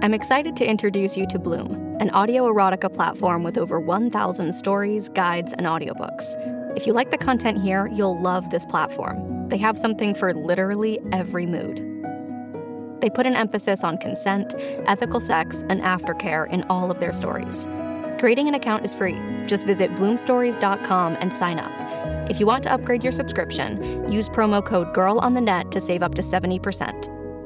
I'm excited to introduce you to Bloom, an audio erotica platform with over 1,000 stories, guides, and audiobooks. If you like the content here, you'll love this platform. They have something for literally every mood. They put an emphasis on consent, ethical sex, and aftercare in all of their stories. Creating an account is free. Just visit bloomstories.com and sign up. If you want to upgrade your subscription, use promo code GIRLONTHENET to save up to 70%.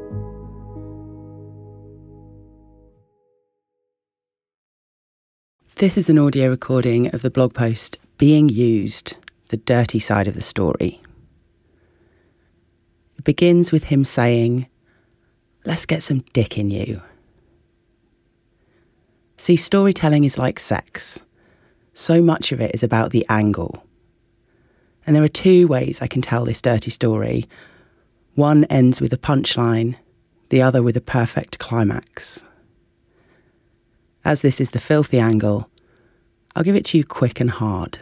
This is an audio recording of the blog post Being Used, the dirty side of the story. It begins with him saying, "Let's get some dick in you." See, storytelling is like sex. So much of it is about the angle. And there are two ways I can tell this dirty story. One ends with a punchline, the other with a perfect climax. As this is the filthy angle, I'll give it to you quick and hard.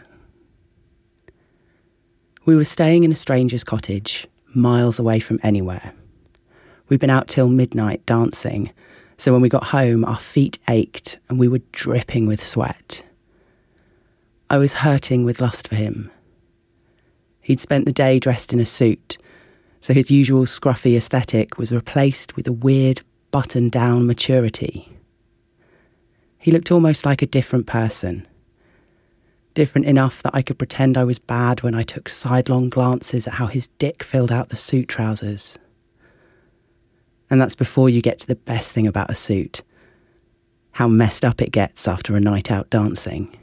We were staying in a stranger's cottage, miles away from anywhere. We'd been out till midnight dancing, so when we got home, our feet ached and we were dripping with sweat. I was hurting with lust for him. He'd spent the day dressed in a suit, so his usual scruffy aesthetic was replaced with a weird button-down maturity. He looked almost like a different person. Different enough that I could pretend I was bad when I took sidelong glances at how his dick filled out the suit trousers. And that's before you get to the best thing about a suit, how messed up it gets after a night out dancing.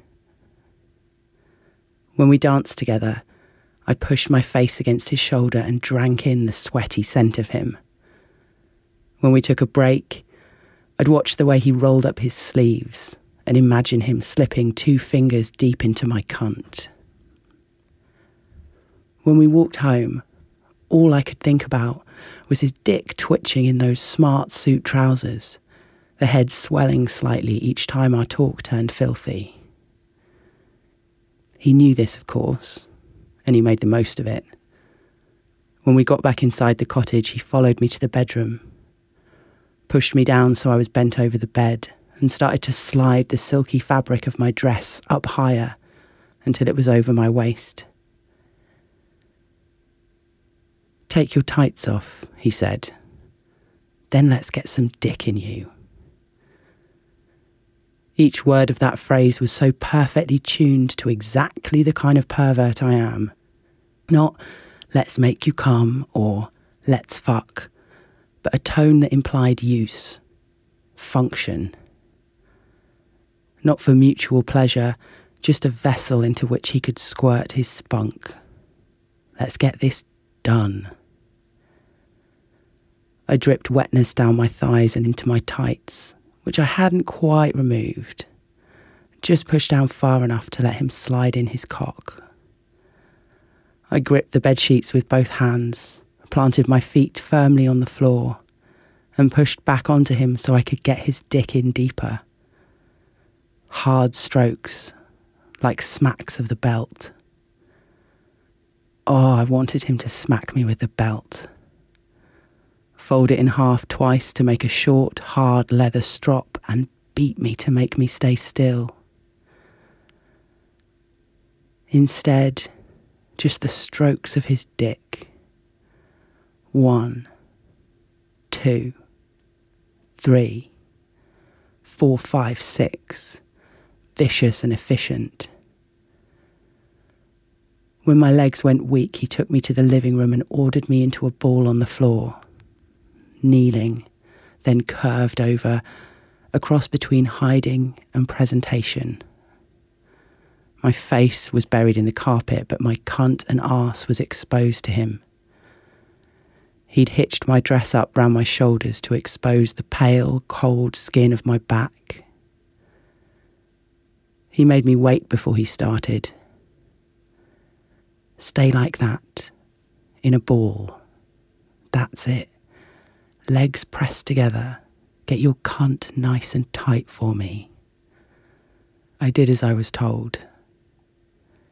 When we danced together, I pushed my face against his shoulder and drank in the sweaty scent of him. When we took a break, I'd watch the way he rolled up his sleeves and imagine him slipping 2 fingers deep into my cunt. When we walked home, all I could think about was his dick twitching in those smart suit trousers, the head swelling slightly each time our talk turned filthy. He knew this, of course, and he made the most of it. When we got back inside the cottage, he followed me to the bedroom, pushed me down so I was bent over the bed, and started to slide the silky fabric of my dress up higher until it was over my waist. "Take your tights off," he said. "Then let's get some dick in you." Each word of that phrase was so perfectly tuned to exactly the kind of pervert I am. Not, "let's make you come," or "let's fuck," but a tone that implied use, function. Not for mutual pleasure, just a vessel into which he could squirt his spunk. Let's get this done. I dripped wetness down my thighs and into my tights, which I hadn't quite removed. Just pushed down far enough to let him slide in his cock. I gripped the bedsheets with both hands, planted my feet firmly on the floor, and pushed back onto him so I could get his dick in deeper. Hard strokes, like smacks of the belt. Oh, I wanted him to smack me with the belt. Fold it in half twice to make a short, hard leather strop and beat me to make me stay still. Instead, just the strokes of his dick. 1, 2, 3, 4, 5, 6. Vicious and efficient. When my legs went weak, he took me to the living room and ordered me into a ball on the floor. Kneeling, then curved over, a cross between hiding and presentation. My face was buried in the carpet, but my cunt and arse was exposed to him. He'd hitched my dress up round my shoulders to expose the pale, cold skin of my back. He made me wait before he started. Stay like that, in a ball. That's it. Legs pressed together. Get your cunt nice and tight for me. I did as I was told.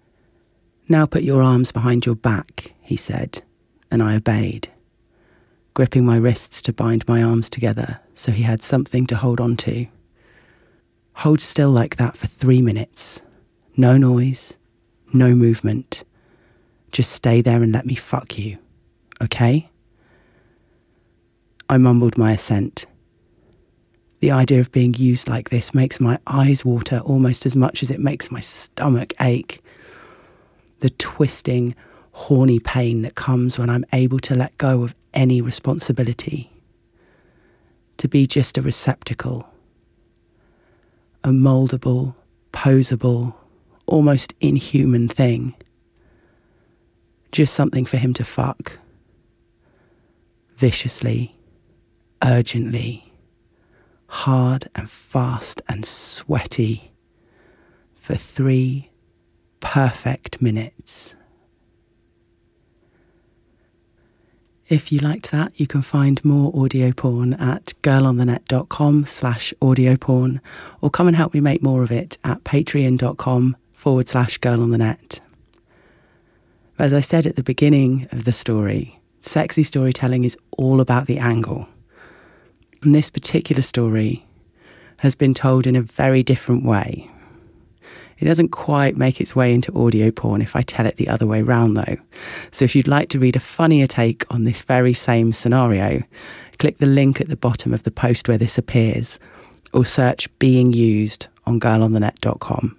Now put your arms behind your back, he said, and I obeyed. gripping my wrists to bind my arms together so he had something to hold on to. Hold still like that for 3 minutes. No noise, no movement. Just stay there and let me fuck you, okay? I mumbled my assent. The idea of being used like this makes my eyes water almost as much as it makes my stomach ache. The twisting, horny pain that comes when I'm able to let go of any responsibility. To be just a receptacle. A mouldable, posable, almost inhuman thing. Just something for him to fuck. Viciously, urgently, hard and fast and sweaty for 3 perfect minutes. If you liked that, you can find more audio porn at girlonthenet.com/audio-porn, or come and help me make more of it at patreon.com/girlonthenet. As I said at the beginning of the story, sexy storytelling is all about the angle. And this particular story has been told in a very different way. It doesn't quite make its way into audio porn if I tell it the other way round though. So if you'd like to read a funnier take on this very same scenario, click the link at the bottom of the post where this appears, or search Being Used on girlonthenet.com.